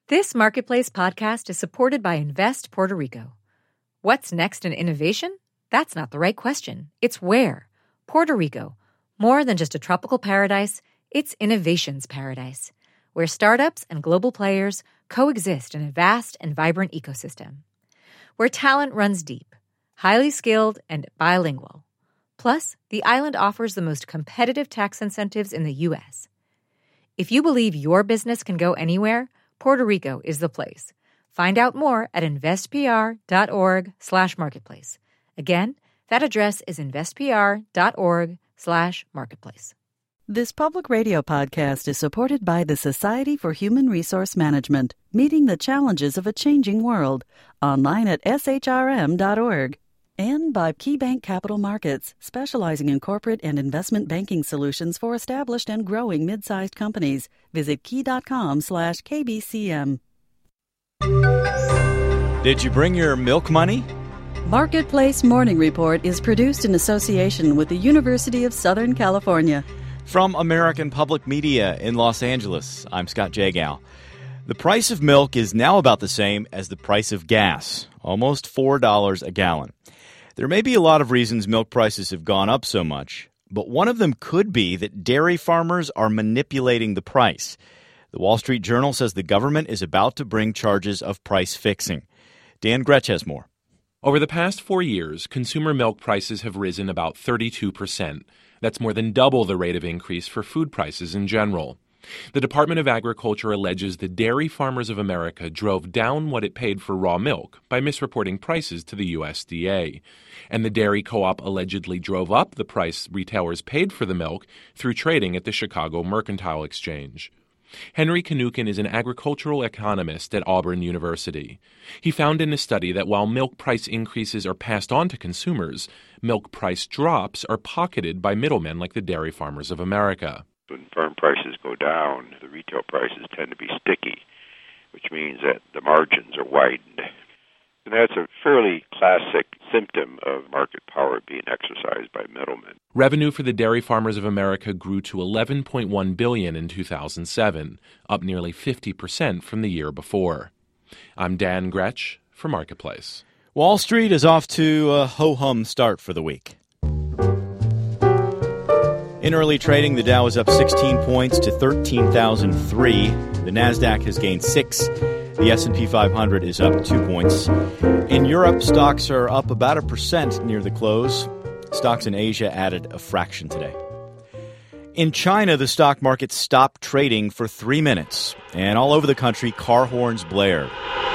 This Marketplace podcast is supported by Invest Puerto Rico. What's next in innovation? That's not the right question. It's where. Puerto Rico. More than just a tropical paradise, it's innovation's paradise, where startups and global players coexist in a vast and vibrant ecosystem. Where talent runs deep, highly skilled, and bilingual. Plus, the island offers the most competitive tax incentives in the U.S. If you believe your business can go anywhere, Puerto Rico is the place. Find out more at investpr.org/marketplace. Again, that address is investpr.org/marketplace. This public radio podcast is supported by the Society for Human Resource Management, meeting the challenges of a changing world, online at shrm.org. And by KeyBank Capital Markets, specializing in corporate and investment banking solutions for established and growing mid-sized companies. Visit key.com/KBCM. Did you bring your milk money? Marketplace Morning Report is produced in association with the University of Southern California. From American Public Media in Los Angeles, I'm Scott Jagow. The price of milk is now about the same as the price of gas, almost $4 a gallon. There may be a lot of reasons milk prices have gone up so much, but one of them could be that dairy farmers are manipulating the price. The Wall Street Journal says the government is about to bring charges of price fixing. Dan Gretsch has more. Over the past 4 years, consumer milk prices have risen about 32%. That's more than double the rate of increase for food prices in general. The Department of Agriculture alleges the Dairy Farmers of America drove down what it paid for raw milk by misreporting prices to the USDA. And the Dairy Co-op allegedly drove up the price retailers paid for the milk through trading at the Chicago Mercantile Exchange. Henry Knukin is an agricultural economist at Auburn University. He found in a study that while milk price increases are passed on to consumers, milk price drops are pocketed by middlemen like the Dairy Farmers of America. When farm prices go down, the retail prices tend to be sticky, which means that the margins are widened. And that's a fairly classic symptom of market power being exercised by middlemen. Revenue for the Dairy Farmers of America grew to $11.1 billion in 2007, up nearly 50% from the year before. I'm Dan Gretsch for Marketplace. Wall Street is off to a ho-hum start for the week. In early trading, the Dow is up 16 points to 13,003. The Nasdaq has gained 6. The S&P 500 is up 2 points. In Europe, stocks are up about 1% near the close. Stocks in Asia added a fraction today. In China, the stock market stopped trading for 3 minutes, and all over the country, car horns blared.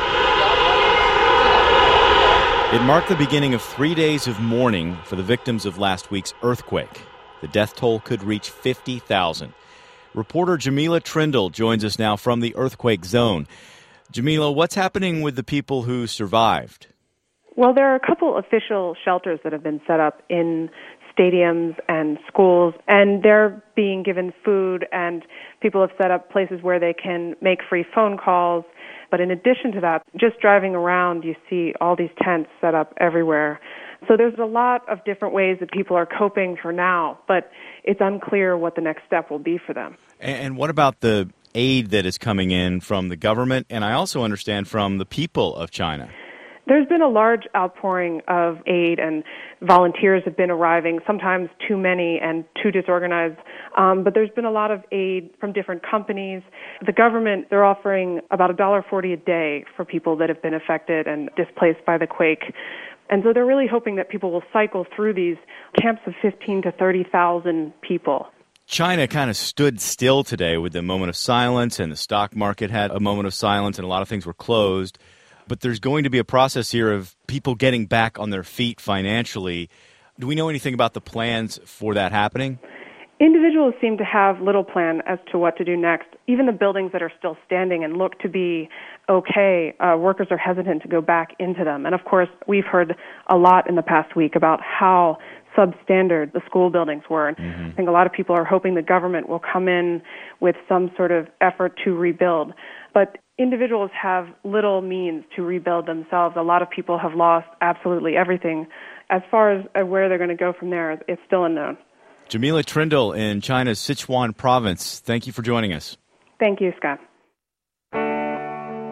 It marked the beginning of 3 days of mourning for the victims of last week's earthquake. The death toll could reach 50,000. Reporter Jamila Trindle joins us now from the earthquake zone. Jamila, what's happening with the people who survived? Well, there are a couple official shelters that have been set up in stadiums and schools, and they're being given food, and people have set up places where they can make free phone calls. But in addition to that, just driving around, you see all these tents set up everywhere. So there's a lot of different ways that people are coping for now, but it's unclear what the next step will be for them. And what about the aid that is coming in from the government, and I also understand from the people of China? There's been a large outpouring of aid, and volunteers have been arriving, sometimes too many and too disorganized. But there's been a lot of aid from different companies. The government, they're offering about $1.40 a day for people that have been affected and displaced by the quake. And so they're really hoping that people will cycle through these camps of 15 to 30,000 people. China kind of stood still today with the moment of silence, and the stock market had a moment of silence, and a lot of things were closed. But there's going to be a process here of people getting back on their feet financially. Do we know anything about the plans for that happening? Individuals seem to have little plan as to what to do next. Even the buildings that are still standing and look to be okay, workers are hesitant to go back into them. And of course, we've heard a lot in the past week about how substandard the school buildings were. And I think a lot of people are hoping the government will come in with some sort of effort to rebuild. But individuals have little means to rebuild themselves. A lot of people have lost absolutely everything. As far as where they're going to go from there, it's still unknown. Jamila Trindle in China's Sichuan province, thank you for joining us. Thank you, Scott.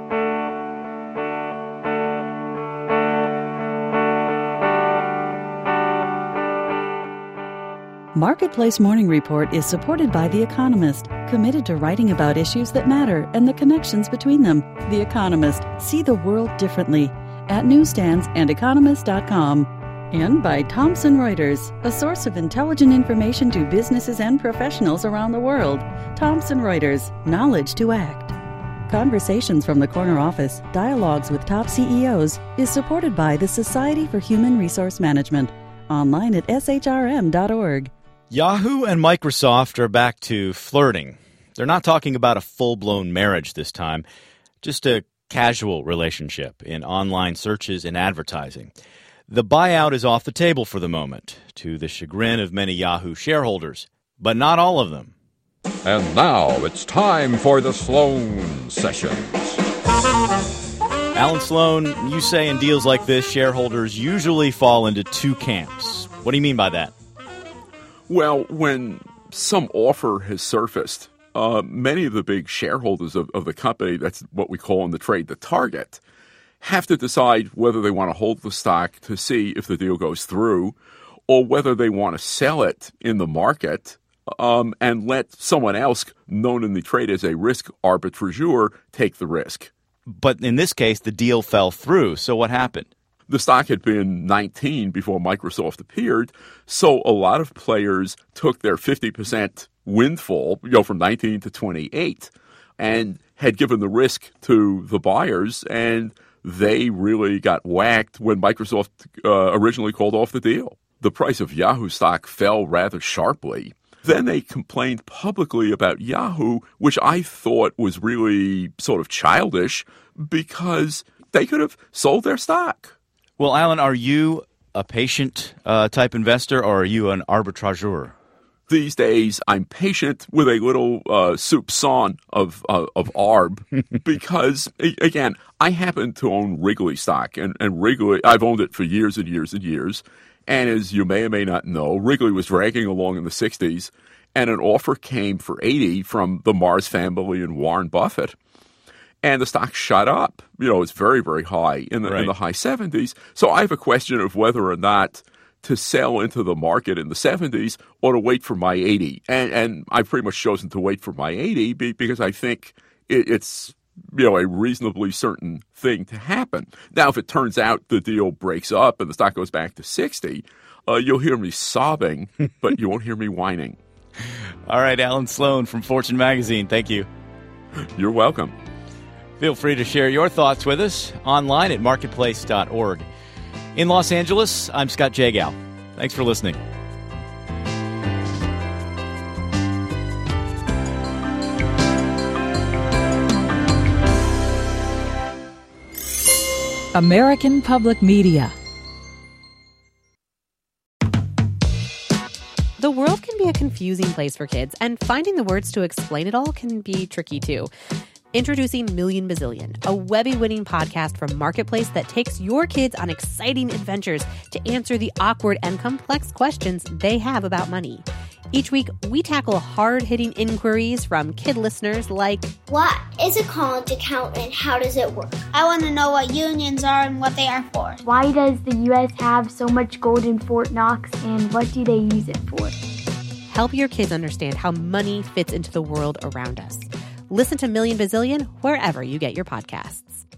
Marketplace Morning Report is supported by The Economist, committed to writing about issues that matter and the connections between them. The Economist. See the world differently at newsstands and economist.com. And by Thomson Reuters, a source of intelligent information to businesses and professionals around the world. Thomson Reuters, knowledge to act. Conversations from the Corner Office, Dialogues with Top CEOs is supported by the Society for Human Resource Management. Online at shrm.org. Yahoo and Microsoft are back to flirting. They're not talking about a full-blown marriage this time, just a casual relationship in online searches and advertising. The buyout is off the table for the moment, to the chagrin of many Yahoo shareholders, but not all of them. And now it's time for the Sloan Sessions. Alan Sloan, you say in deals like this, shareholders usually fall into two camps. What do you mean by that? Well, when some offer has surfaced, many of the big shareholders of the company, that's what we call in the trade the target, have to decide whether they want to hold the stock to see if the deal goes through or whether they want to sell it in the market and let someone else, known in the trade as a risk arbitrageur, take the risk. But in this case, the deal fell through. So what happened? The stock had been 19 before Microsoft appeared, so a lot of players took their 50% windfall, from 19 to 28, and had given the risk to the buyers, and they really got whacked when Microsoft originally called off the deal. The price of Yahoo stock fell rather sharply. Then they complained publicly about Yahoo, which I thought was really sort of childish because they could have sold their stock. Well, Alan, are you a patient type investor or are you an arbitrageur? These days, I'm patient with a little soupçon of arb because, again, I happen to own Wrigley stock, and Wrigley, I've owned it for years and years and years. And as you may or may not know, Wrigley was dragging along in the 60s, and an offer came for $80 from the Mars family and Warren Buffett. And the stock shot up. It's very, very high in the high 70s. So I have a question of whether or not to sell into the market in the 70s or to wait for my 80. And I've pretty much chosen to wait for my 80 because I think it's a reasonably certain thing to happen. Now, if it turns out the deal breaks up and the stock goes back to 60, you'll hear me sobbing, but you won't hear me whining. All right, Alan Sloan from Fortune Magazine. Thank you. You're welcome. Feel free to share your thoughts with us online at marketplace.org. In Los Angeles, I'm Scott Jagow. Thanks for listening. American Public Media. The world can be a confusing place for kids, and finding the words to explain it all can be tricky too. Introducing Million Bazillion, a Webby-winning podcast from Marketplace that takes your kids on exciting adventures to answer the awkward and complex questions they have about money. Each week, we tackle hard-hitting inquiries from kid listeners like, what is a college account and how does it work? I want to know what unions are and what they are for. Why does the U.S. have so much gold in Fort Knox and what do they use it for? Help your kids understand how money fits into the world around us. Listen to Million Bazillion wherever you get your podcasts.